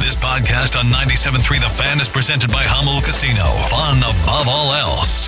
This podcast on 97.3 The Fan is presented by Hummel Casino. Fun above all else.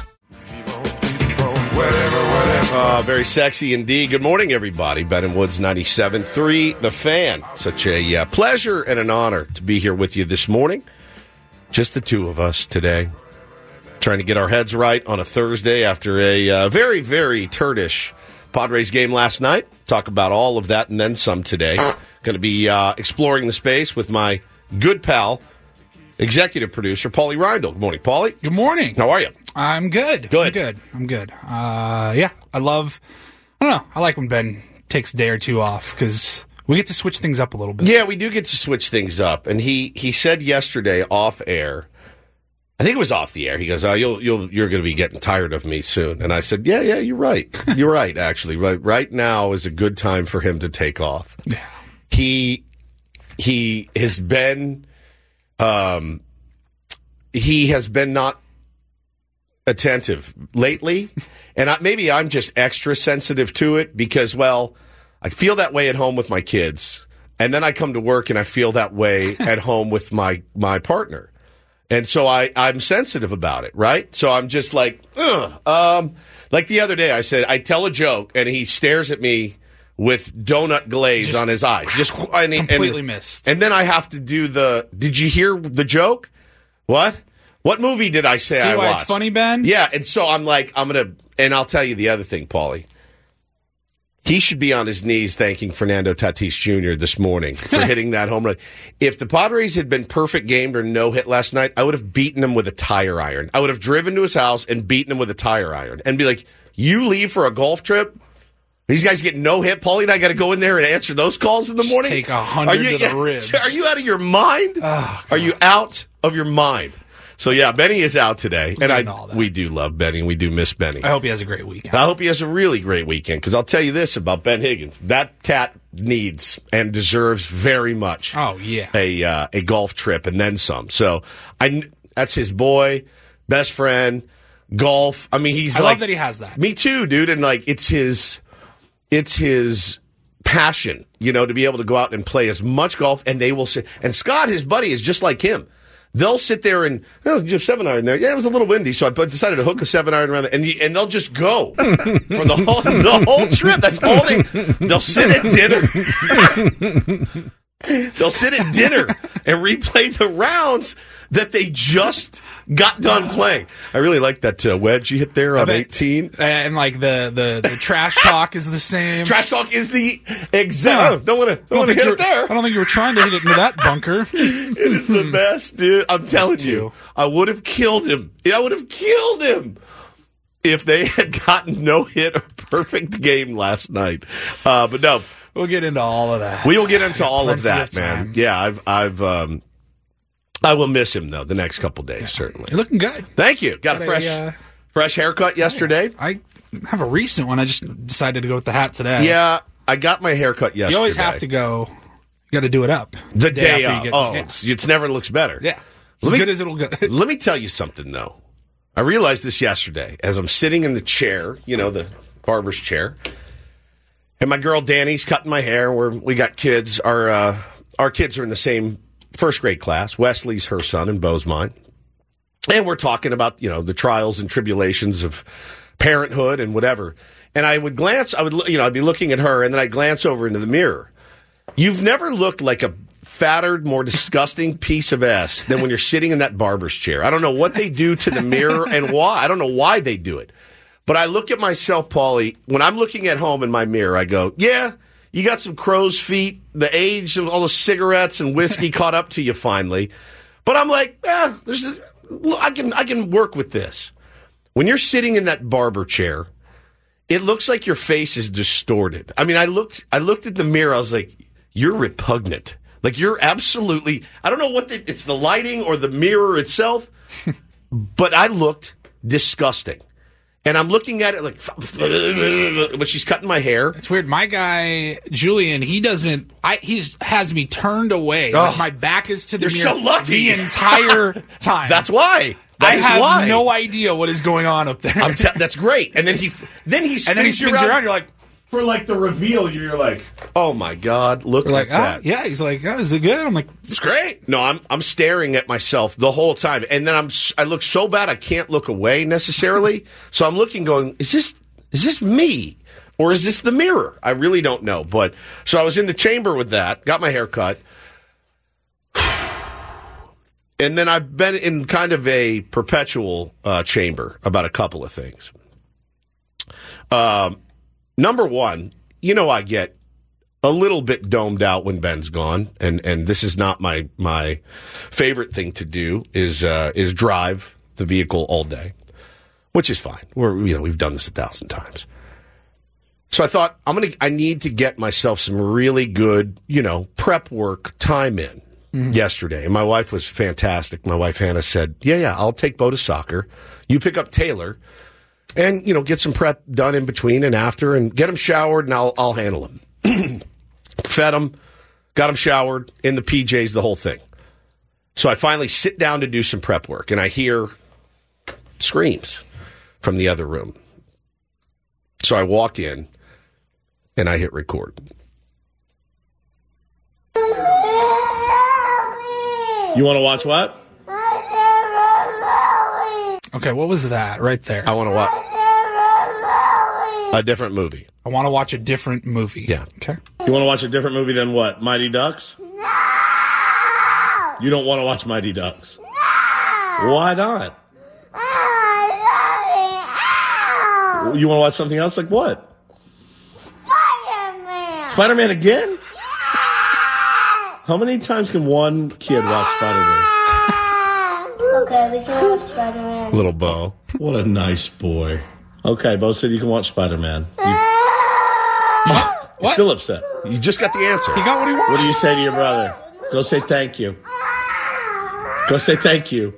Very sexy indeed. Good morning, everybody. Ben and Woods 97.3 The Fan. Such a pleasure and an honor to be here with you this morning. Just the two of us today. Trying to get our heads right on a Thursday after a very, very turdish Padres game last night. Talk about all of that and then some today. Going to be exploring the space with my good pal, executive producer, Paulie Reindl. Good morning, Paulie. Good morning. How are you? I'm good. Good. I'm good. I like when Ben takes a day or two off because we get to switch things up a little bit. Yeah, we do get to switch things up. And he said yesterday off air, I think it was off the air. He goes, you're going to be getting tired of me soon. And I said, yeah, you're right. You're right, actually. Right now is a good time for him to take off. Yeah. He has been not attentive lately, and maybe I'm just extra sensitive to it because, well, I feel that way at home with my kids, and then I come to work and I feel that way at home with my partner. And so I'm sensitive about it, right? So I'm just like, like the other day I said, I tell a joke and he stares at me with donut glaze on his eyes. Just completely missed. And then I have to do did you hear the joke? What movie did I say I watched? See why it's funny, Ben? Yeah, and so I'm like, and I'll tell you the other thing, Paulie. He should be on his knees thanking Fernando Tatis Jr. this morning for hitting that home run. If the Padres had been perfect gamed or no hit last night, I would have beaten him with a tire iron. I would have driven to his house and beaten him with a tire iron and be like, you leave for a golf trip? These guys get no hit. Paulie and I got to go in there and answer those calls in the morning? Take 100 to the ribs. Are you out of your mind? Oh, are you out of your mind? So, yeah, Benny is out today. We do love Benny, and we do miss Benny. I hope he has a great weekend. I hope he has a really great weekend, because I'll tell you this about Ben Higgins. That cat needs and deserves very much a golf trip and then some. So, that's his boy, best friend, golf. I mean, I love that he has that. Me too, dude. And, it's his passion, to be able to go out and play as much golf, and they will sit. And Scott, his buddy, is just like him. They'll sit there and, you have 7-iron there. Yeah, it was a little windy, so I decided to hook a 7-iron around it, and they'll just go for the whole trip. That's all they'll sit at dinner. They'll sit at dinner and replay the rounds that they just got done playing. I really like that wedge you hit there on 18. And the trash talk is the same. Trash talk is the exact. Don't want to hit it there. I don't think you were trying to hit it into that bunker. It is the best, dude. I'm telling you. I would have killed him. I would have killed him if they had gotten no hit or perfect game last night. But no. We'll get into all of that. We will get into all of that, man. Yeah, I will miss him, though, the next couple days, certainly. You're looking good. Thank you. Got a fresh haircut yesterday. I have a recent one. I just decided to go with the hat today. Yeah, I got my haircut yesterday. You always have to go. You got to do it up. The day up. It never looks better. Yeah. As good as it'll go. Let me tell you something, though. I realized this yesterday as I'm sitting in the chair, the barber's chair, and my girl Danny's cutting my hair. We got kids. Our kids are in the same first grade class. Wesley's her son and Bo's mine. And we're talking about, the trials and tribulations of parenthood and whatever. And I would glance, I'd be looking at her, and then I'd glance over into the mirror. You've never looked like a fatter, more disgusting piece of ass than when you're sitting in that barber's chair. I don't know what they do to the mirror and why. I don't know why they do it. But I look at myself, Paulie, when I'm looking at home in my mirror, I go, yeah, you got some crow's feet. The age of all the cigarettes and whiskey caught up to you finally. But I'm like, I can work with this. When you're sitting in that barber chair, it looks like your face is distorted. I mean, I looked at the mirror. I was like, you're repugnant. Like, you're absolutely, I don't know what it's the lighting or the mirror itself, but I looked disgusting. And I'm looking at it like, but she's cutting my hair. It's weird. My guy, Julian, he has me turned away. Like my back is to the mirror. You're so lucky. The entire time. That's why. I have no idea what is going on up there. That's great. And then he spins you around. You're like, for like the reveal, you're like, oh my God, look at that. Yeah, he's like, is it good? I'm like, It's great. No, I'm staring at myself the whole time, and then I look so bad I can't look away necessarily. So I'm looking, going, is this me or is this the mirror? I really don't know. But so I was in the chamber with that, got my hair cut, and then I've been in kind of a perpetual chamber about a couple of things. Number one, I get a little bit domed out when Ben's gone, and this is not my favorite thing to do is drive the vehicle all day, which is fine. We've done this 1,000 times. So I thought I need to get myself some really good, prep work time in yesterday. And my wife was fantastic. My wife Hannah said, "Yeah, I'll take Bo to soccer. You pick up Taylor." And, get some prep done in between and after and get him showered and I'll handle him. Fed him, got him showered, in the PJs, the whole thing. So I finally sit down to do some prep work and I hear screams from the other room. So I walk in and I hit record. You want to watch what? okay, what was that right there? I want to watch a different movie. I want to watch a different movie. Yeah. Okay. You want to watch a different movie than what? Mighty Ducks? No! You don't want to watch Mighty Ducks? No! Why not? You want to watch something else? Like what? Spider-Man! Spider-Man again? Yeah! How many times can one kid watch Spider-Man? Okay, we can watch Spider-Man. Little Bo. What a nice boy. Okay, Bo said you can watch Spider-Man. You're still upset. You just got the answer. He got what he wanted. What do you say to your brother? Go say thank you. Go say thank you.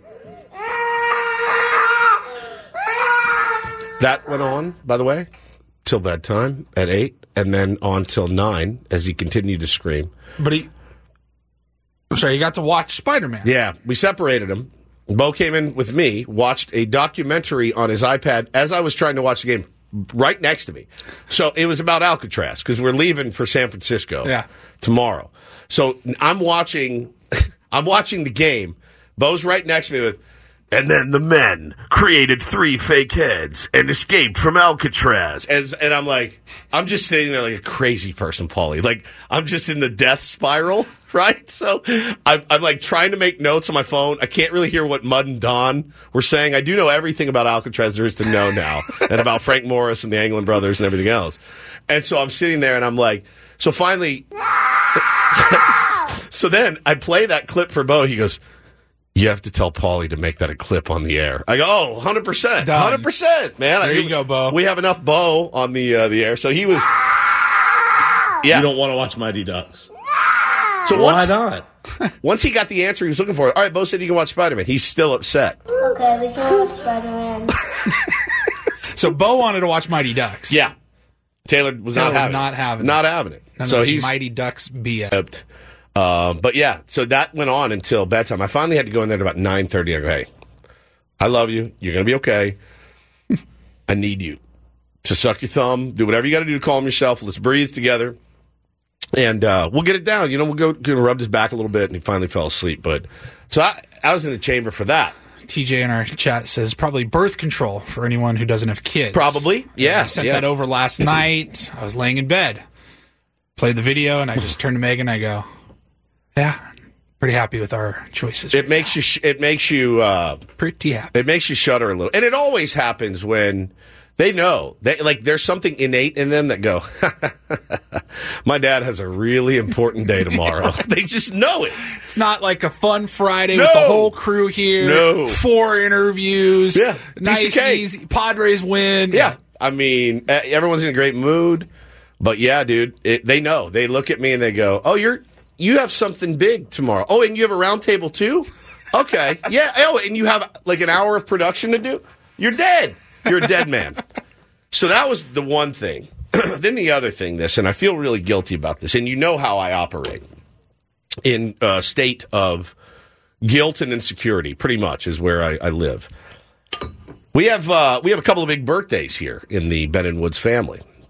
That went on, by the way, till bedtime at 8, and then on till 9 as he continued to scream. But he got to watch Spider-Man. Yeah, we separated him. Bo came in with me, watched a documentary on his iPad as I was trying to watch the game right next to me. So it was about Alcatraz because we're leaving for San Francisco tomorrow. So I'm watching the game. Bo's right next to me with, and then the men created 3 fake heads and escaped from Alcatraz. And I'm like, I'm just sitting there like a crazy person, Paulie. Like, I'm just in the death spiral, right? So I'm like trying to make notes on my phone. I can't really hear what Mud and Don were saying. I do know everything about Alcatraz there is to know now and about Frank Morris and the Anglin brothers and everything else. And so I'm sitting there and I'm like, so finally, so then I play that clip for Bo. He goes, you have to tell Paulie to make that a clip on the air. I go, 100%. 100%, man. There you go, Bo. We have enough Bo on the air. So he was... Yeah. You don't want to watch Mighty Ducks. So why not? Once he got the answer he was looking for, all right, Bo said you can watch Spider-Man. He's still upset. Okay, we can watch Spider-Man. So Bo wanted to watch Mighty Ducks. Yeah. Taylor was not having it. Not having it. So he's Mighty Ducks BS. But yeah, so that went on until bedtime. I finally had to go in there at about 9:30. I go, hey, I love you. You're going to be okay. I need you to suck your thumb, do whatever you got to do to calm yourself. Let's breathe together. And we'll get it down. We'll go rubbed his back a little bit, and he finally fell asleep. But so I was in the chamber for that. TJ in our chat says probably birth control for anyone who doesn't have kids. Probably, yeah. I sent that over last night. I was laying in bed, played the video, and I just turned to Megan. I go, yeah, pretty happy with our choices. It makes you pretty happy. It makes you shudder a little, and it always happens when they know there's something innate in them that go, my dad has a really important day tomorrow. They just know it. It's not like a fun Friday with the whole crew here. No. 4 interviews. Yeah. Nice, easy. Padres win. Yeah. I mean, everyone's in a great mood. But yeah, dude, they know. They look at me and they go, oh, you have something big tomorrow. Oh, and you have a round table too? Okay. Yeah. Oh, and you have like an hour of production to do? You're dead. You're a dead man. So that was the one thing. Then the other thing, and I feel really guilty about this, and you know how I operate in a state of guilt and insecurity, pretty much is where I live. We have a couple of big birthdays here in the Ben and Woods family.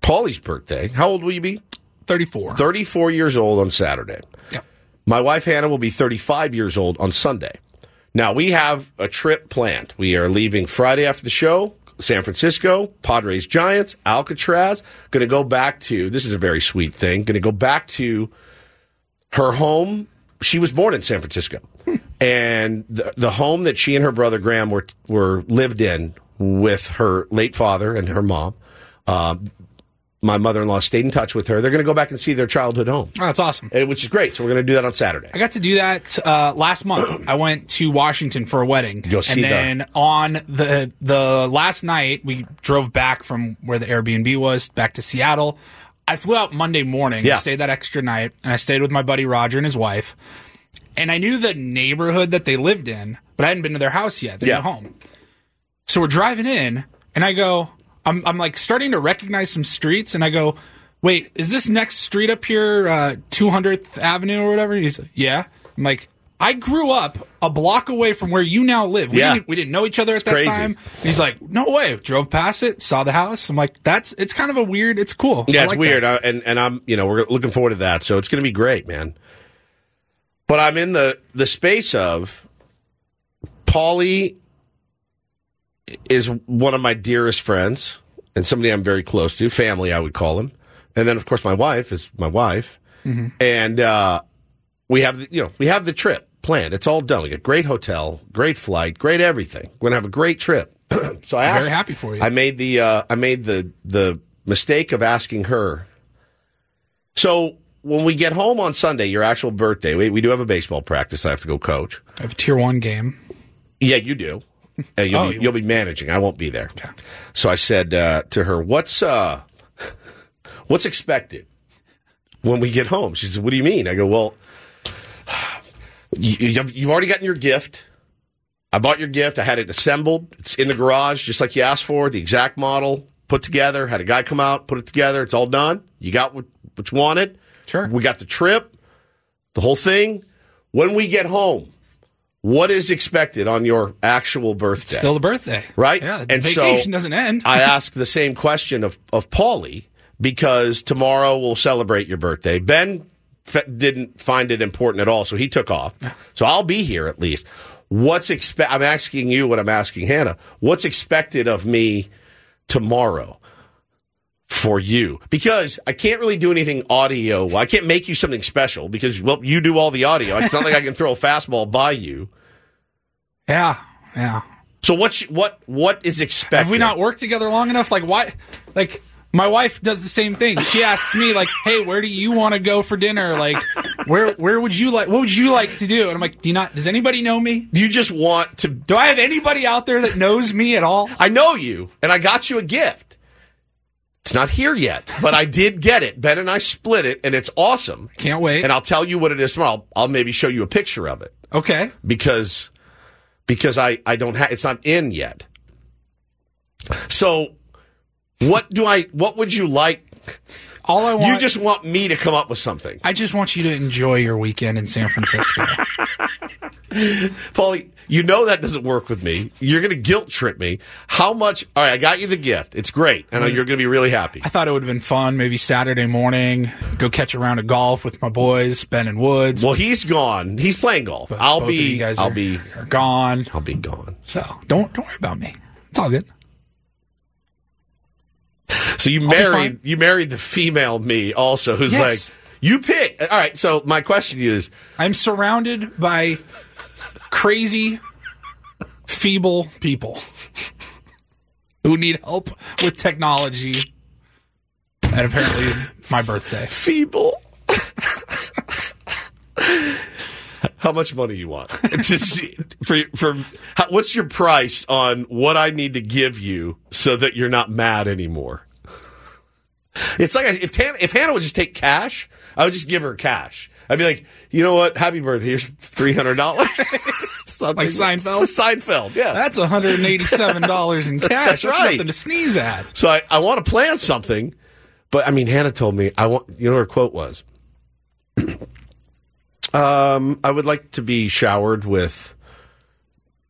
Paulie's birthday. How old will you be? 34. 34 years old on Saturday. Yep. My wife, Hannah, will be 35 years old on Sunday. Now, we have a trip planned. We are leaving Friday after the show, San Francisco, Padres Giants, Alcatraz. Going to go back to, this is a very sweet thing, going to go back to her home. She was born in San Francisco. And the home that she and her brother Graham were lived in with her late father and her mom. My mother-in-law stayed in touch with her. They're going to go back and see their childhood home. Oh, that's awesome. Which is great. So we're going to do that on Saturday. I got to do that last month. I went to Washington for a wedding. Go see and then on the last night, we drove back from where the Airbnb was back to Seattle. I flew out Monday morning. Yeah. I stayed that extra night, and I stayed with my buddy Roger and his wife. And I knew the neighborhood that they lived in, but I hadn't been to their house yet, their new home. So we're driving in, and I go, I'm like starting to recognize some streets, and I go, wait, is this next street up here 200th Avenue or whatever? He's like, yeah. I'm like, I grew up a block away from where you now live. We didn't know each other at that crazy. time. And he's like, no way. Drove past it, saw the house. I'm like, it's kind of a weird, it's cool. Yeah, I it's like weird. that. And I'm, we're looking forward to that. So it's going to be great, man. But I'm in the space of Paulie is one of my dearest friends and somebody I'm very close to, family, I would call him. And then, of course, my wife is my wife. Mm-hmm. And we have the trip planned. It's all done. We got great hotel, great flight, great everything. We're gonna have a great trip. So I very happy for you. I made the mistake of asking her. So when we get home on Sunday, your actual birthday, we do have a baseball practice. I have to go coach. I have a tier 1 game. Yeah, you do. And you'll be managing. I won't be there. Okay. So I said to her, "What's expected when we get home?" She said, "What do you mean?" I go, "Well, you've already gotten your gift. I bought your gift. I had it assembled. It's in the garage, just like you asked for. The exact model put together. Had a guy come out, put it together. It's all done. You got what you wanted. Sure. We got the trip, the whole thing. When we get home, what is expected on your actual birthday?" Still the birthday. Right? Yeah, the and vacation so doesn't end. I ask the same question of Paulie, because tomorrow we'll celebrate your birthday. Ben didn't find it important at all, so he took off. So I'll be here at least. I'm asking you what I'm asking Hannah. What's expected of me tomorrow for you? Because I can't really do anything audio. I can't make you something special because, well, you do all the audio. It's not like I can throw a fastball by you. Yeah. So what is expected? Have we not worked together long enough? Like, why? Like, my wife does the same thing. She asks me, like, "Hey, where do you want to go for dinner? Like, where would you like? What would you like to do?" And I'm like, does anybody know me? You just want to? Do I have anybody out there that knows me at all? I know you, and I got you a gift. It's not here yet, but I did get it. Ben and I split it, and it's awesome. Can't wait. And I'll tell you what it is tomorrow. I'll maybe show you a picture of it. Okay. Because I don't have, it's not in yet. So what would you like? All I want. You just want me to come up with something. I just want you to enjoy your weekend in San Francisco. Paulie, you know that doesn't work with me. You're going to guilt trip me. How much? All right, I got you the gift. It's great. And you're going to be really happy. I thought it would have been fun. Maybe Saturday morning, go catch a round of golf with my boys, Ben and Woods. Well, he's gone. He's playing golf. But I'll both of you be guys are gone. I'll be gone. So don't worry about me. It's all good. So you married the female me also, who's like, you pick. All right, so my question to you is, I'm surrounded by crazy, feeble people who need help with technology, and apparently my birthday. Feeble. How much money you want? What's your price on what I need to give you so that you're not mad anymore? It's like if Hannah would just take cash, I would just give her cash. I'd be like, you know what? Happy birthday. Here's $300. Like Seinfeld? Seinfeld, yeah. That's $187 in cash. That's right. Nothing to sneeze at. So I want to plan something, but I mean, Hannah told me, you know what her quote was? I would like to be showered with,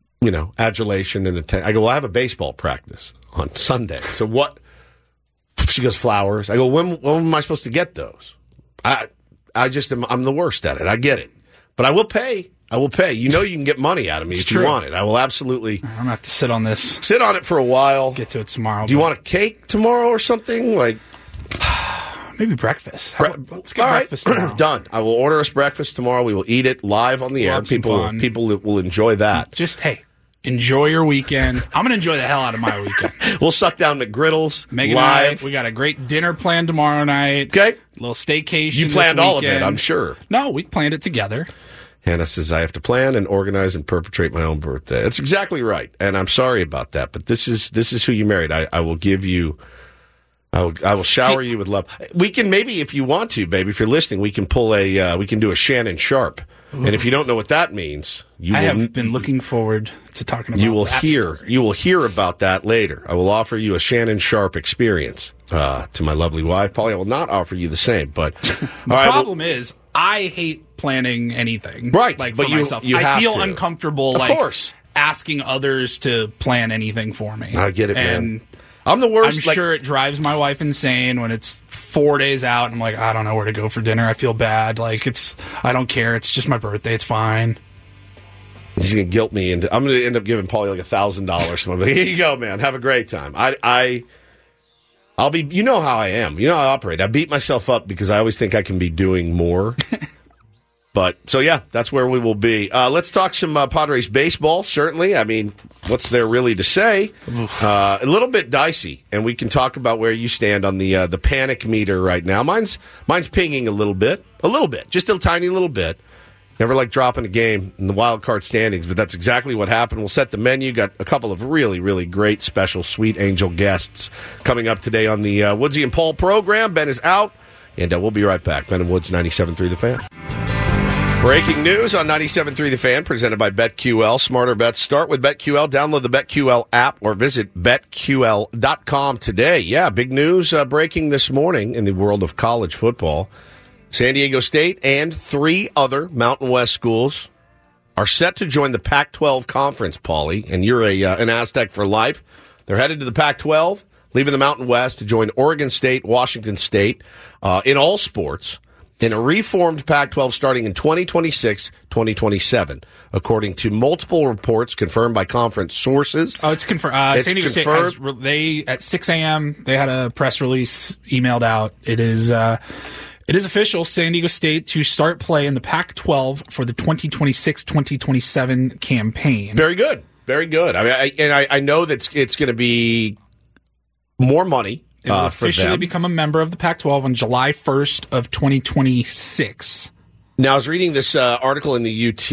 adulation and attention. I go, well, I have a baseball practice on Sunday. So what? She goes, flowers. I go, when am I supposed to get those? I'm the worst at it. I get it. But I will pay. You know you can get money out of me if you want it. I will absolutely. I'm going to have to sit on this. Sit on it for a while. Get to it tomorrow. Do you want a cake tomorrow or something? Like maybe breakfast. Let's get breakfast tomorrow. Done. I will order us breakfast tomorrow. We will eat it live on the air. People will enjoy that. Just, enjoy your weekend. I'm going to enjoy the hell out of my weekend. We'll suck down McGriddles Megan live. And I, we got a great dinner planned tomorrow night. Okay. A little staycation. You planned all of it, I'm sure. No, we planned it together. Hannah says, I have to plan and organize and perpetrate my own birthday. That's exactly right. And I'm sorry about that, but this is who you married. I will give you, I will shower you with love. We can maybe, if you want to, baby, if you're listening, we can we can do a Shannon Sharp. Ooh. And if you don't know what that means, I have been looking forward to talking about you will hear about that later. I will offer you a Shannon Sharp experience to my lovely wife. Polly, I will not offer you the same, but the problem is I hate planning anything. Right. Like but for myself. I feel uncomfortable of course. Asking others to plan anything for me. I get it, and man. I'm the worst. I'm sure it drives my wife insane when it's 4 days out and I'm like, I don't know where to go for dinner. I feel bad. Like I don't care. It's just my birthday. It's fine. He's going to guilt me into, I'm going to end up giving Paulie like $1,000. So I'm like, here you go, man. Have a great time. I'll be, you know how I am. You know how I operate. I beat myself up because I always think I can be doing more. But, so yeah, that's where we will be. Let's talk some Padres baseball, certainly. I mean, what's there really to say? A little bit dicey, and we can talk about where you stand on the panic meter right now. Mine's pinging a little bit, just a tiny little bit. Never like dropping a game in the wild card standings, but that's exactly what happened. We'll set the menu. Got a couple of really, really great special Sweet Angel guests coming up today on the Woodsy and Paul program. Ben is out, and we'll be right back. Ben and Woods, 97.3 The Fan. Breaking news on 97.3 The Fan, presented by BetQL. Smarter bets start with BetQL. Download the BetQL app or visit BetQL.com today. Yeah, big news breaking this morning in the world of college football. San Diego State and 3 other Mountain West schools are set to join the Pac-12 conference, Paulie, and you're an Aztec for life. They're headed to the Pac-12, leaving the Mountain West to join Oregon State, Washington State in all sports in a reformed Pac-12 starting in 2026-2027, according to multiple reports confirmed by conference sources. Oh, it's confirmed. San Diego State at 6 a.m., they had a press release emailed out. It is official. San Diego State to start play in the Pac-12 for the 2026-2027 campaign. Very good. Very good. I mean, I know that it's going to be more money. It will officially become a member of the Pac-12 on July 1st of 2026. Now, I was reading this article in the UT.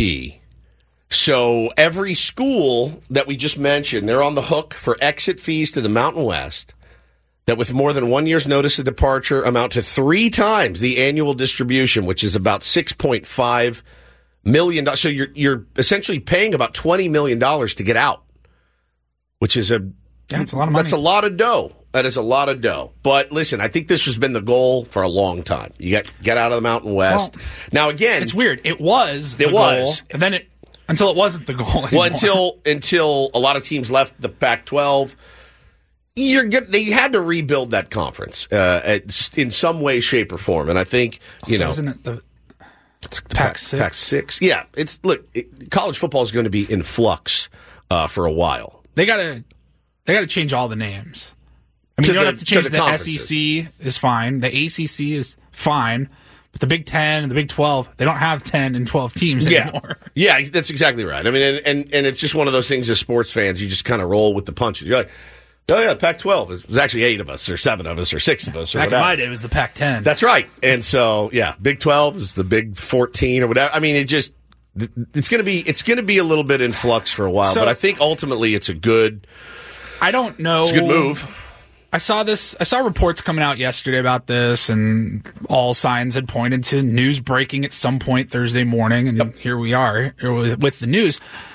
So every school that we just mentioned, they're on the hook for exit fees to the Mountain West that with more than 1 year's notice of departure amount to 3 times the annual distribution, which is about $6.5 million. So you're essentially paying about $20 million to get out, which is that's a lot of money. That's a lot of dough. That is a lot of dough. But listen, I think this has been the goal for a long time. You get out of the Mountain West. Well, now again, it's weird. It was the goal, and then until it wasn't the goal anymore. Well, until a lot of teams left the Pac-12. They had to rebuild that conference in some way, shape, or form, and I think isn't it the Pac-6? Pac-6, yeah. College football is going to be in flux for a while. They gotta change all the names. I mean, you don't have to change the SEC is fine, the ACC is fine, but the Big 10 and the Big 12, they don't have 10 and 12 teams anymore. Yeah, that's exactly right. I mean, and it's just one of those things as sports fans, you just kind of roll with the punches. You're like, oh, yeah, Pac-12. It was actually 8 of us, or 7 of us, or 6 of us, or whatever. Back in my day, it was the Pac-10. That's right. And so, yeah, Big 12 is the Big 14 or whatever. I mean, it's going to be a little bit in flux for a while, but I think ultimately it's a good. I don't know. It's a good move. I saw reports coming out yesterday about this, and all signs had pointed to news breaking at some point Thursday morning, and here we are with the news.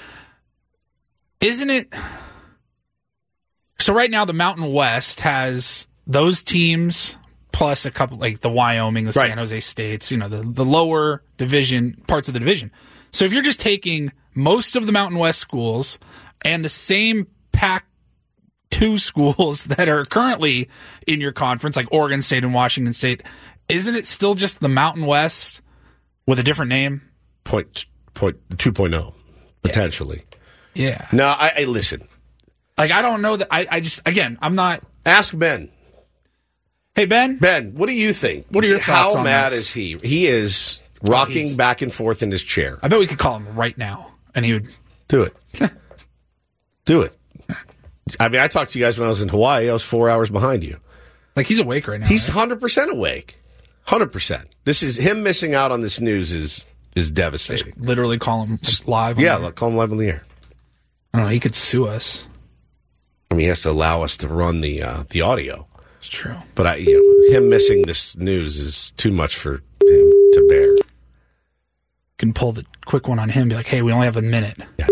Isn't it? So right now, the Mountain West has those teams plus a couple, like the Wyoming, the San Jose States, the lower division, parts of the division. So if you're just taking most of the Mountain West schools and the same Pac-2 two schools that are currently in your conference, like Oregon State and Washington State. Isn't it still just the Mountain West with a different name? Point 2.0, potentially. Yeah. No, I listen. Like, I don't know that. I just, again, I'm not. Ask Ben. Hey, Ben? Ben, what do you think? What are your thoughts How on mad this? is he? He is rocking back and forth in his chair. I bet we could call him right now, and he would. Do it. Do it. I mean, I talked to you guys when I was in Hawaii. I was 4 hours behind you. Like, he's awake right now. He's right? 100% awake. 100%. This is him missing out on this news is devastating. Just literally call him live. Yeah, call him live on the air. I don't know. He could sue us. I mean, he has to allow us to run the audio. It's true. But him missing this news is too much for him to bear. Can pull the quick one on him. Be like, hey, we only have a minute. Yeah.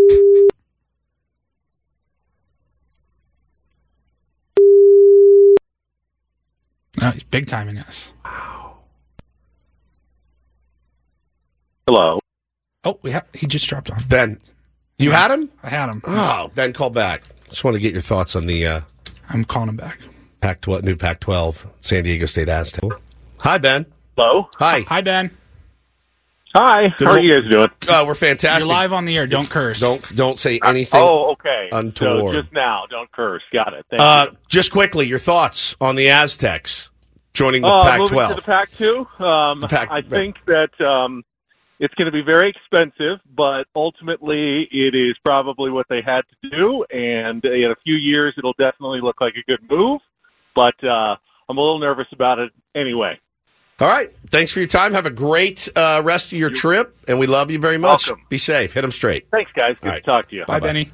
No, he's big timing us. Wow. Hello. Oh, he just dropped off. Ben, you had him? I had him. Oh, Ben, call back. Just want to get your thoughts on the I'm calling him back. new Pac-12 San Diego State Aztecs. Hi, Ben. Hello. Hi. Hi, Ben. Hi. How are you guys doing? We're fantastic. You're live on the air. Don't curse. Don't say anything. Okay. Untoward. So just now, don't curse. Got it. Thank you. Just quickly, your thoughts on the Aztecs joining the Moving Pac-12. to the Pac-2. I think that it's going to be very expensive, but ultimately it is probably what they had to do, and in a few years it'll definitely look like a good move, but I'm a little nervous about it anyway. All right. Thanks for your time. Have a great rest of your trip, and we love you very much. Welcome. Be safe. Hit them straight. Thanks, guys. Good to talk to you. Bye, Benny.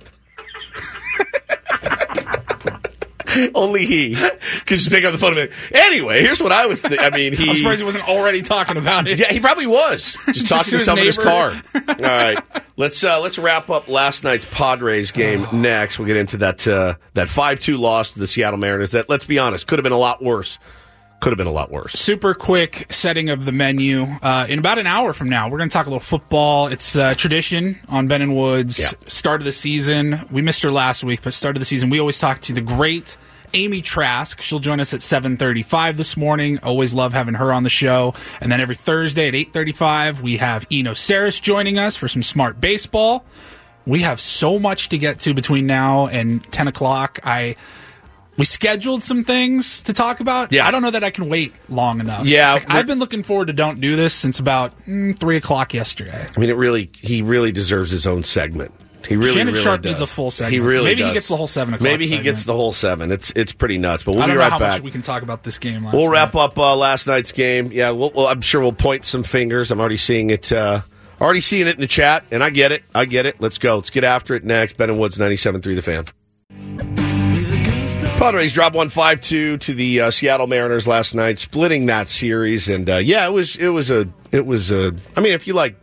Only he could just pick up the phone and be, anyway, here's what I was thinking. I mean, I'm surprised he wasn't already talking about it. Yeah, he probably was. Just talking to himself in his car. neighbor. All right. Let's wrap up last night's Padres game next. We'll get into that 5-2 loss to the Seattle Mariners. That, let's be honest, could have been a lot worse. Could have been a lot worse. Super quick setting of the menu. In about an hour from now, we're going to talk a little football. It's tradition on Ben and Woods. Yeah. Start of the season. We missed her last week, but start of the season, we always talk to the great Amy Trask. She'll join us at 7:35 this morning. Always love having her on the show. And then every Thursday at 8:35, we have Eno Saris joining us for some smart baseball. We have so much to get to between now and 10 o'clock. We scheduled some things to talk about. Yeah. I don't know that I can wait long enough. Yeah. I've been looking forward to Don't Do This since about 3 o'clock yesterday. I mean, he really deserves his own segment. He really, Shannon really Sharp does. needs a full segment. He really Maybe does. he gets the whole 7 o'clock Maybe he segment. gets the whole 7. It's pretty nuts, but we'll I don't be know right how back. much we can talk about this game last We'll night. wrap up last night's game. Yeah, I'm sure we'll point some fingers. I'm already seeing it. Already seeing it in the chat, and I get it. Let's go. Let's get after it next. Ben and Woods, 97.3 The Fan. Padres dropped 1-5-2 to the Seattle Mariners last night, splitting that series. And it was a. I mean, if you like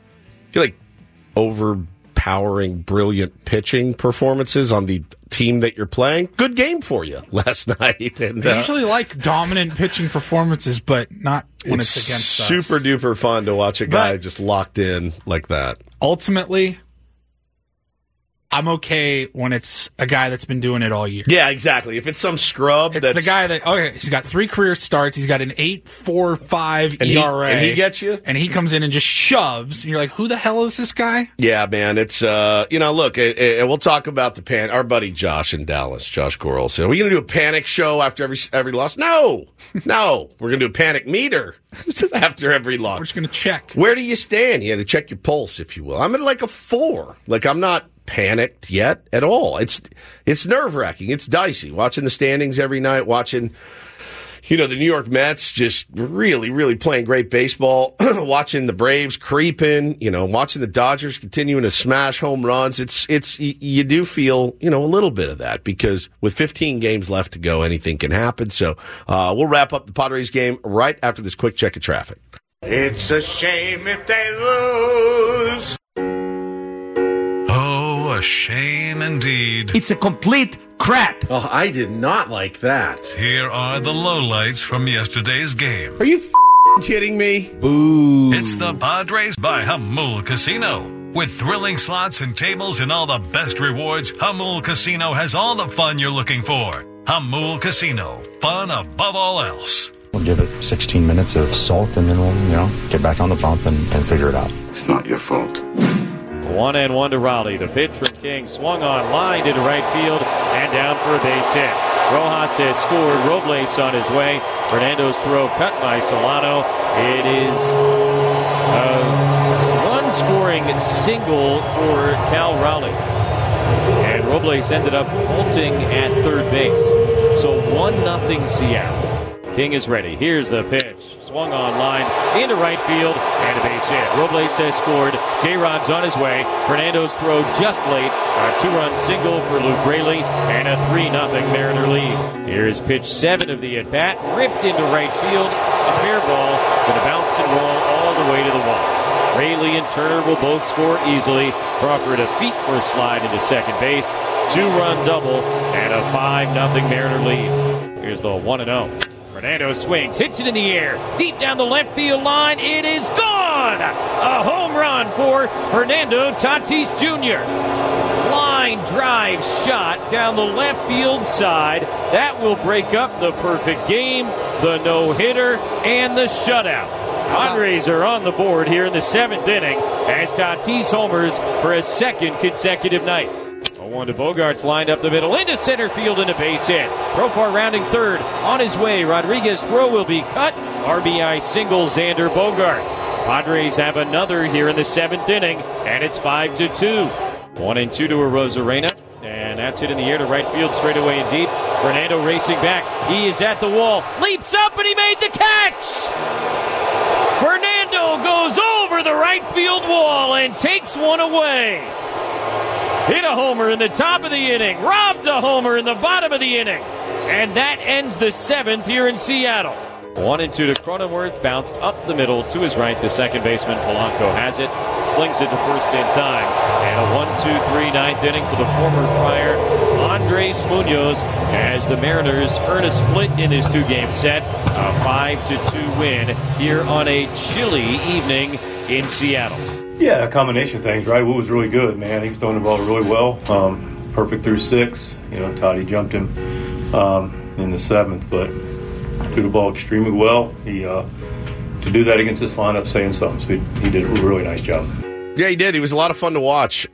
overpowering, brilliant pitching performances on the team that you're playing, good game for you last night. And I usually like dominant pitching performances, but not when it's against us. Super duper fun to watch a guy But just locked in like that. Ultimately, I'm okay when it's a guy that's been doing it all year. Yeah, exactly. If it's some scrub, It's that's the guy that, he's got 3 career starts. He's got an 8.45 ERA. and he gets you? And he comes in and just shoves. And you're like, who the hell is this guy? Yeah, man. It's look, we'll talk about our buddy Josh in Dallas, Josh Gorel. So, are we going to do a panic show after every loss? No, we're going to do a panic meter after every loss. We're just going to check. Where do you stand? You had to check your pulse, if you will. I'm at like a 4. Like, I'm not panicked yet at all. It's nerve-wracking. It's dicey. Watching the standings every night, watching, the New York Mets just really, really playing great baseball, watching the Braves creeping, watching the Dodgers continuing to smash home runs. You do feel, a little bit of that because with 15 games left to go, anything can happen. So, we'll wrap up the Padres game right after this quick check of traffic. It's a shame if they lose. Oh, a shame indeed. It's a complete crap. Oh, I did not like that. Here are the lowlights from yesterday's game. Are you kidding me? Boo. It's the Padres by Hamul Casino. With thrilling slots and tables and all the best rewards, Hamul Casino has all the fun you're looking for. Hamul Casino, fun above all else. We'll give it 16 minutes of salt, and then we'll, get back on the pump and figure it out. It's not your fault. 1-1 to Raleigh. The pitch from King swung on line into right field and down for a base hit. Rojas has scored. Robles on his way. Fernando's throw cut by Solano. It is a run-scoring single for Cal Raleigh. And Robles ended up halting at third base. So 1-0 Seattle. King is ready. Here's the pitch. Swung on line into right field and a base hit. Robles has scored. J-Rod's on his way. Fernando's throw just late. A 2-run single for Luke Raley and a 3-0 Mariner lead. Here's pitch 7 of the at-bat. Ripped into right field. A fair ball. Going to bounce and roll all the way to the wall. Raley and Turner will both score easily. Crawford a feet first slide into second base. 2-run double and a 5-0 Mariner lead. Here's the 1-0. Fernando swings, hits it in the air, deep down the left field line. It is gone! A home run for Fernando Tatis Jr. Line drive shot down the left field side. That will break up the perfect game, the no-hitter, and the shutout. Padres are on the board here in the 7th inning as Tatis homers for a second consecutive night. 0-1 to Bogarts, lined up the middle into center field and a base hit. Profar rounding third on his way. Rodriguez throw will be cut. RBI single Xander Bogarts. Padres have another here in the 7th inning, and it's 5-2. 1-2 to Arozarena, and that's hit in the air to right field, straight away and deep. Fernando racing back. He is at the wall, leaps up, and he made the catch. Fernando goes over the right field wall and takes one away. Hit a homer in the top of the inning. Robbed a homer in the bottom of the inning. And that ends the 7th here in Seattle. 1-2 to Cronenworth. Bounced up the middle to his right. The second baseman, Polanco, has it. Slings it to first in time. And a 1-2-3 9th inning for the former Friar, Andres Munoz, as the Mariners earn a split in this 2-game set. A 5-2 win here on a chilly evening in Seattle. Yeah, a combination of things, right? Wu was really good, man. He was throwing the ball really well. Perfect through 6. Toddy jumped him in the 7th, but threw the ball extremely well. He to do that against this lineup, saying something. So he did a really nice job. Yeah, he did. He was a lot of fun to watch.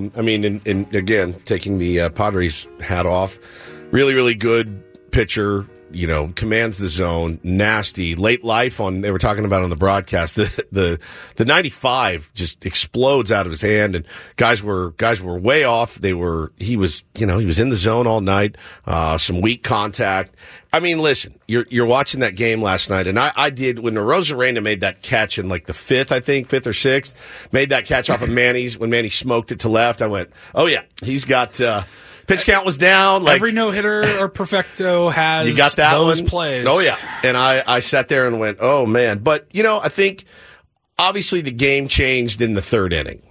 Again, taking the Padres hat off. Really, really good pitcher. Commands the zone, nasty, late life they were talking about on the broadcast. The 95 just explodes out of his hand, and guys were way off. He was in the zone all night, some weak contact. I mean, listen, you're watching that game last night, and I did, when Arozarena made that catch in like the 5th or 6th, made that catch off of Manny's, when Manny smoked it to left, I went, oh yeah, he's got, pitch count was down. Every no-hitter or perfecto has you got that those one? plays. Oh, yeah. And I sat there and went, oh, man. But, I think obviously the game changed in the 3rd inning.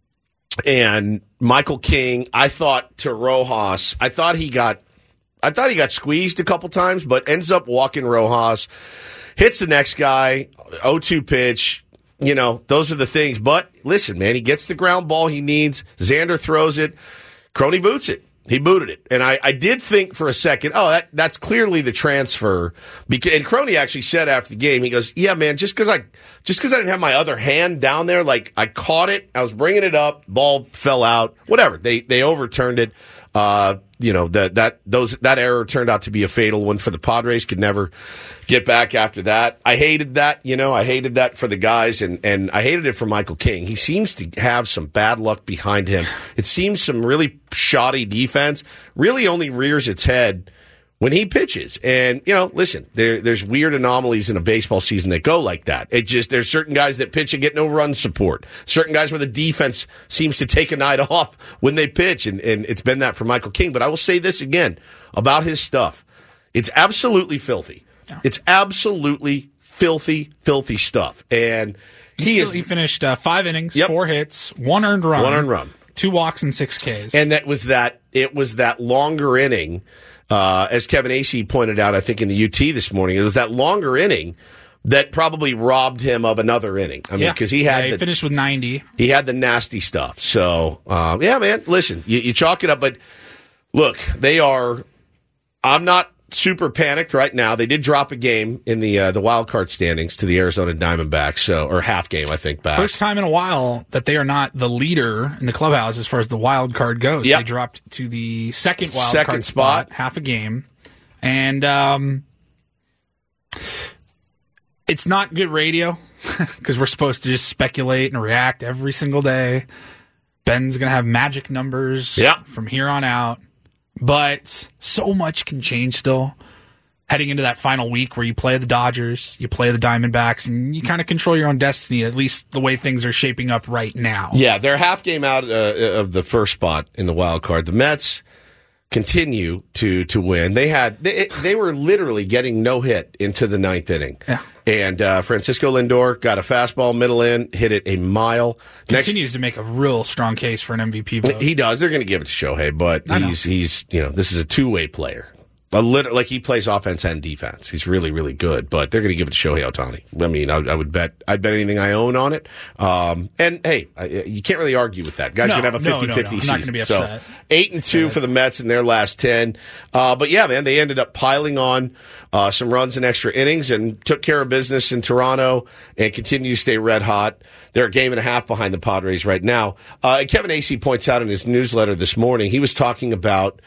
And Michael King, I thought to Rojas, I thought he got squeezed a couple times, but ends up walking Rojas, hits the next guy, 0-2 pitch. Those are the things. But listen, man, he gets the ground ball he needs. Xander throws it. Crony boots it. He booted it. And I did think for a second, that's clearly the transfer. And Crony actually said after the game, he goes, yeah, man, just because I didn't have my other hand down there, like I caught it, I was bringing it up, ball fell out, whatever. They overturned it. That error turned out to be a fatal one for the Padres. Could never get back after that. I hated that, I hated that for the guys, and I hated it for Michael King. He seems to have some bad luck behind him. It seems some really shoddy defense really only rears its head when he pitches. And, listen, there's weird anomalies in a baseball season that go like that. There's certain guys that pitch and get no run support. Certain guys where the defense seems to take a night off when they pitch, and it's been that for Michael King. But I will say this again about his stuff. It's absolutely filthy. Yeah. It's absolutely filthy stuff. And he finished 5 innings, 4 hits, 1 earned run. 2 walks and 6 Ks. And it was that longer inning. As Kevin Acee pointed out, I think in the UT this morning, it was that longer inning that probably robbed him of another inning. I mean, because he finished with 90. He had the nasty stuff. So, man, listen, you chalk it up. But look, I'm not super panicked right now. They did drop a game in the wild card standings to the Arizona Diamondbacks, or half game, I think, back. First time in a while that they are not the leader in the clubhouse as far as the wild card goes. Yep. They dropped to the second wild card spot, half a game. And it's not good radio because we're supposed to just speculate and react every single day. Ben's going to have magic numbers from here on out. But so much can change still. Heading into that final week where you play the Dodgers, you play the Diamondbacks, and you kind of control your own destiny, at least the way things are shaping up right now. Yeah, they're half game out of the first spot in the wild card. The Mets continue to win. They were literally getting no hit into the ninth inning. Yeah. And Francisco Lindor got a fastball middle in, hit it a mile. Continues to make a real strong case for an MVP vote. He does. They're going to give it to Shohei, but he's this is a two-way player. Like he plays offense and defense. He's really, really good, but they're going to give it to Shohei Ohtani. I mean, I'd bet anything I own on it. And hey, you can't really argue with that. Guy's going to have a 50-50 season. I'm not going to be upset. So 8-2 for the Mets in their last 10. But yeah, man, they ended up piling on some runs in extra innings and took care of business in Toronto and continue to stay red hot. They're a game and a half behind the Padres right now. Kevin Acee points out in his newsletter this morning, he was talking about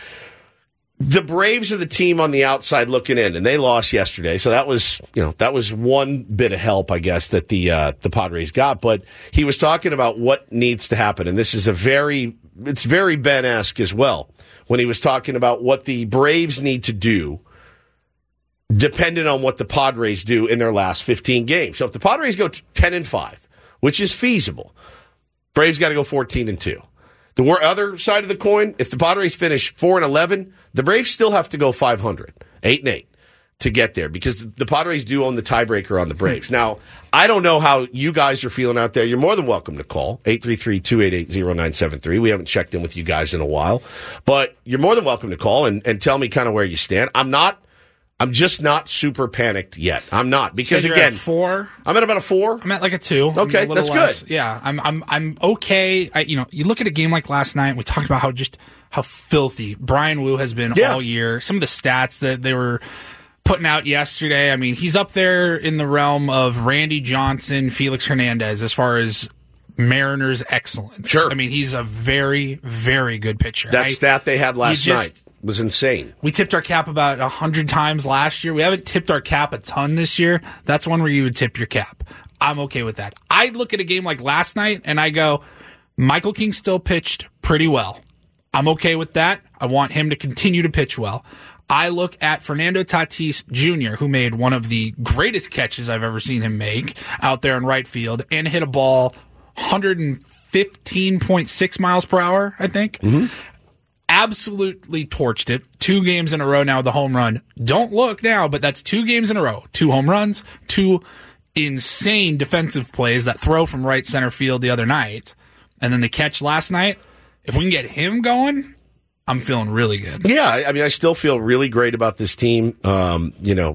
the Braves are the team on the outside looking in, and they lost yesterday. So that was one bit of help, I guess, that the Padres got. But he was talking about what needs to happen, and this is it's very Ben-esque as well. When he was talking about what the Braves need to do, depending on what the Padres do in their last 15 games. So if the Padres go 10-5, which is feasible, Braves got to go 14-2. The other side of the coin, if the Padres finish 4-11, the Braves still have to go 500, 8-8 to get there because the Padres do own the tiebreaker on the Braves. Now, I don't know how you guys are feeling out there. You're more than welcome to call 833-288-0973. We haven't checked in with you guys in a while, but you're more than welcome to call and tell me kind of where you stand. I'm just not super panicked yet. I'm not because you're again, at 4. I'm at about a 4. I'm at like a 2. Okay, that's less. good. Yeah, I'm okay. You look at a game like last night. We talked about how filthy Brian Wu has been all year. Some of the stats that they were putting out yesterday. I mean, he's up there in the realm of Randy Johnson, Felix Hernandez as far as Mariners' excellence. Sure. I mean, he's a very, very good pitcher. That stat they had last night was insane. We tipped our cap about 100 times last year. We haven't tipped our cap a ton this year. That's one where you would tip your cap. I'm okay with that. I look at a game like last night and I go, Michael King still pitched pretty well. I'm okay with that. I want him to continue to pitch well. I look at Fernando Tatis Jr., who made one of the greatest catches I've ever seen him make out there in right field and hit a ball 115.6 miles per hour, I think. Mm-hmm. Absolutely torched it. 2 games in a row now with the home run. Don't look now, but that's 2 games in a row. 2 home runs, 2 insane defensive plays, that throw from right center field the other night, and then the catch last night. If we can get him going, I'm feeling really good. Yeah, I mean, I still feel really great about this team. I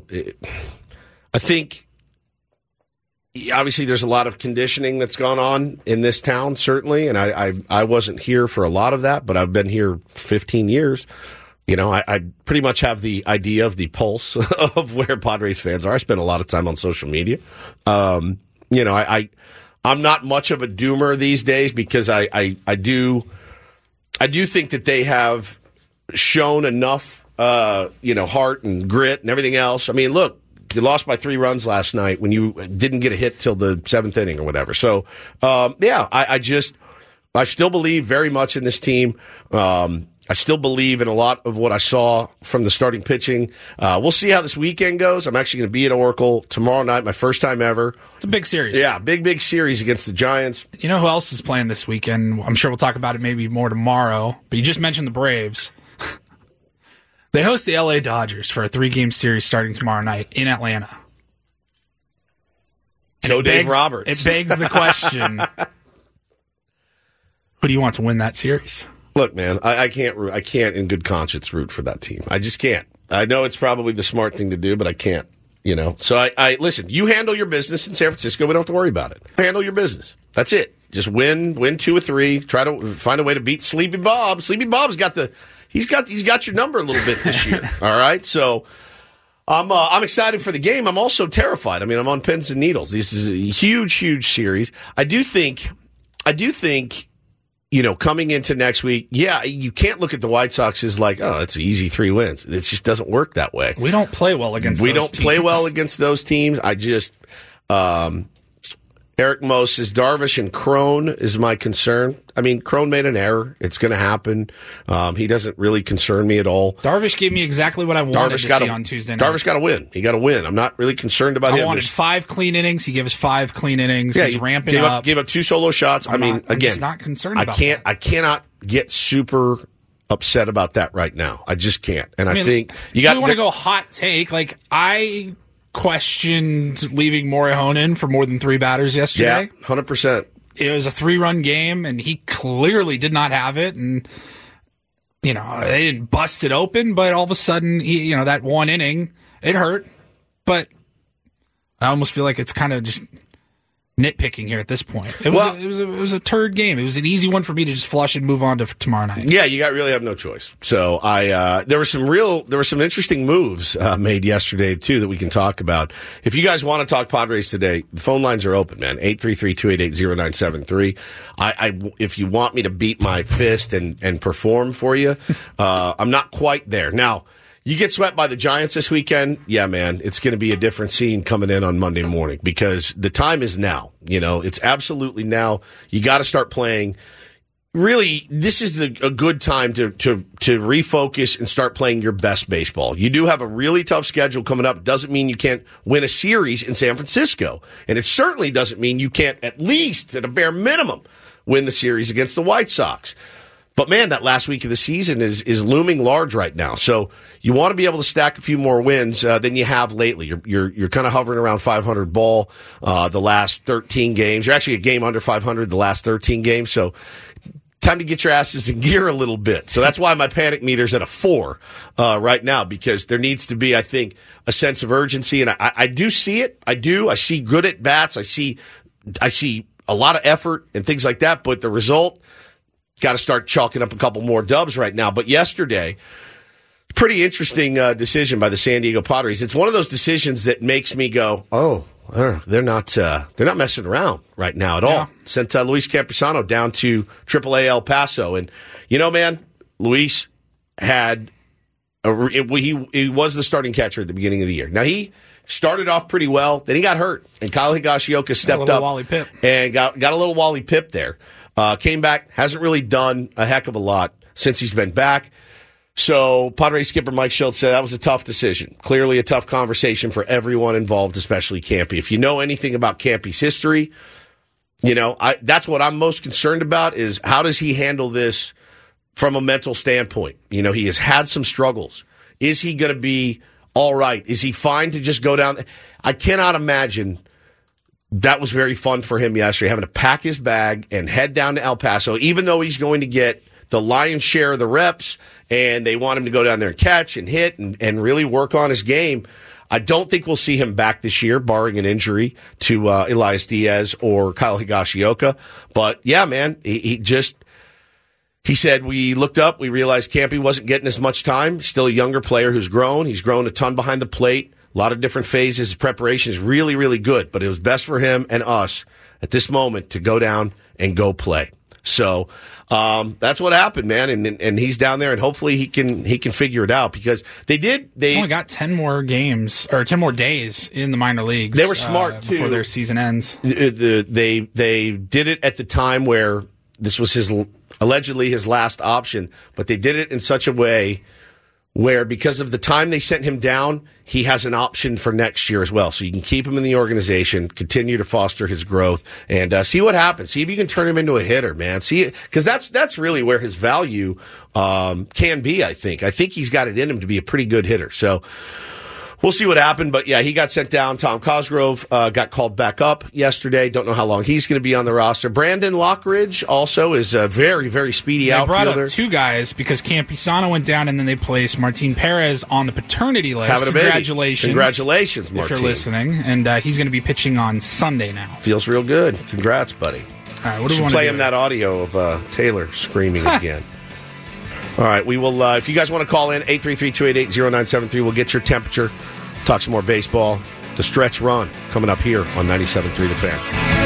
think obviously there's a lot of conditioning that's gone on in this town, certainly, and I wasn't here for a lot of that, but I've been here 15 years. I pretty much have the idea of the pulse of where Padres fans are. I spend a lot of time on social media. I'm not much of a doomer these days because I do think that they have shown enough, heart and grit and everything else. I mean, look, you lost by 3 runs last night when you didn't get a hit till the 7th inning or whatever. So, I still believe very much in this team. I still believe in a lot of what I saw from the starting pitching. We'll see how this weekend goes. I'm actually going to be at Oracle tomorrow night, my first time ever. It's a big series. Yeah, big series against the Giants. You know who else is playing this weekend? I'm sure we'll talk about it maybe more tomorrow, but you just mentioned the Braves. They host the LA Dodgers for a 3-game series starting tomorrow night in Atlanta. Go Dave Roberts. It begs the question, who do you want to win that series? Look, man, I can't in good conscience root for that team. I just can't. I know it's probably the smart thing to do, but I can't. So I listen, you handle your business in San Francisco. We don't have to worry about it. Handle your business. That's it. Just win 2 or 3. Try to find a way to beat Sleepy Bob. Sleepy Bob's got he's got your number a little bit this year. All right. So I'm excited for the game. I'm also terrified. I mean, I'm on pins and needles. This is a huge series. I do think, coming into next week, you can't look at the White Sox as like, oh, it's an easy 3 wins. It just doesn't work that way. We don't play well against those teams. Play well against those teams. I just, Eric Moe says Darvish and Crone is my concern. I mean, Crone made an error. It's going to happen. He doesn't really concern me at all. Darvish gave me exactly what I wanted to see on Tuesday night. Darvish got to win. He got to win. I'm not really concerned about him. I wanted 5 clean innings. He gave us 5 clean innings. Yeah, He's ramping up. Gave up 2 solo shots. I'm just not concerned about that. I cannot get super upset about that right now. I just can't. And I think you got. We want to go hot take. Like I questioned leaving Morejon for more than 3 batters yesterday. Yeah, 100%. It was a 3-run game, and he clearly did not have it. And, they didn't bust it open, but all of a sudden, that 1 inning, it hurt. But I almost feel like it's kind of just nitpicking here at this point. It was a turd game. It was an easy one for me to just flush and move on to tomorrow night. Yeah, you really have no choice. So there were some interesting moves made yesterday too that we can talk about. If you guys want to talk Padres today, the phone lines are open, man. 833-288-0973. If you want me to beat my fist and perform for you, I'm not quite there now. You get swept by the Giants this weekend, yeah, man, it's going to be a different scene coming in on Monday morning because the time is now. It's absolutely now. You got to start playing. Really, this is a good time to refocus and start playing your best baseball. You do have a really tough schedule coming up. Doesn't mean you can't win a series in San Francisco. And it certainly doesn't mean you can't at least, at a bare minimum, win the series against the White Sox. But, man, that last week of the season is looming large right now. So you want to be able to stack a few more wins than you have lately. You're kind of hovering around 500 ball the last 13 games. You're actually a game under 500 the last 13 games. So time to get your asses in gear a little bit. So that's why my panic meter's at a 4 right now, because there needs to be, I think, a sense of urgency. And I do see it. I do. I see good at bats. I see a lot of effort and things like that. But the result, got to start chalking up a couple more dubs right now. But yesterday, pretty interesting decision by the San Diego Padres. It's one of those decisions that makes me go, they're not messing around right now at all. Sent Luis Campusano down to AAA El Paso, and man, Luis had he was the starting catcher at the beginning of the year. Now he started off pretty well, then he got hurt, and Kyle Higashioka stepped up and got a little Wally Pipp there. Came back, hasn't really done a heck of a lot since he's been back. So Padres skipper Mike Shildt said that was a tough decision. Clearly a tough conversation for everyone involved, especially Campy. If you know anything about Campy's history, that's what I'm most concerned about is how does he handle this from a mental standpoint? He has had some struggles. Is he going to be all right? Is he fine to just go down? I cannot imagine. That was very fun for him yesterday, having to pack his bag and head down to El Paso, even though he's going to get the lion's share of the reps, and they want him to go down there and catch and hit and really work on his game. I don't think we'll see him back this year, barring an injury to Elias Diaz or Kyle Higashioka. But, yeah, man, he said, we looked up, we realized Campy wasn't getting as much time. He's still a younger player who's grown. He's grown a ton behind the plate. A lot of different phases. His preparation is really, really good, but it was best for him and us at this moment to go down and go play. So that's what happened, man. And he's down there, and hopefully he can figure it out because they only got 10 more games or 10 more days in the minor leagues. They were smart too before their season ends. They did it at the time where this was allegedly his last option, but they did it in such a way where because of the time they sent him down, he has an option for next year as well. So you can keep him in the organization, continue to foster his growth, and see what happens. See if you can turn him into a hitter, man. See, because that's really where his value can be, I think. I think he's got it in him to be a pretty good hitter. So we'll see what happened. But, yeah, he got sent down. Tom Cosgrove got called back up yesterday. Don't know how long he's going to be on the roster. Brandon Lockridge also is a very, very speedy outfielder. They brought up 2 guys because Campisano went down, and then they placed Martin Perez on the paternity list. Having a Congratulations. Baby. Congratulations, Martin. If you're listening. And he's going to be pitching on Sunday now. Feels real good. Congrats, buddy. All right, what do we want to play him that audio of Taylor screaming again. All right, we will. If you guys want to call in, 833-288-0973, we'll get your temperature, talk some more baseball. The stretch run coming up here on 97.3 The Fan.